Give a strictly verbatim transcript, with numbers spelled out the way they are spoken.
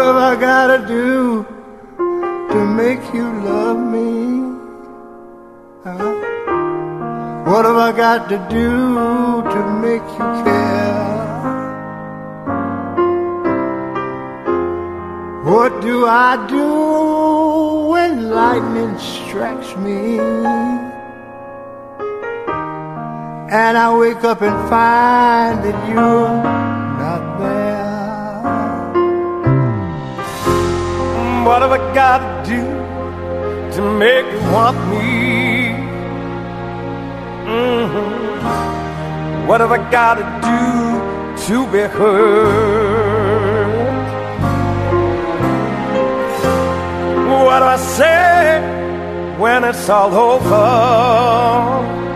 have I gotta do to make you love me? Huh? What have I got to do to make you care? What do I do when lightning strikes me and I wake up and find that you're not there? What have I got to do to make you want me? Mm-hmm. What have I got to do to be heard? What do I say when it's all over?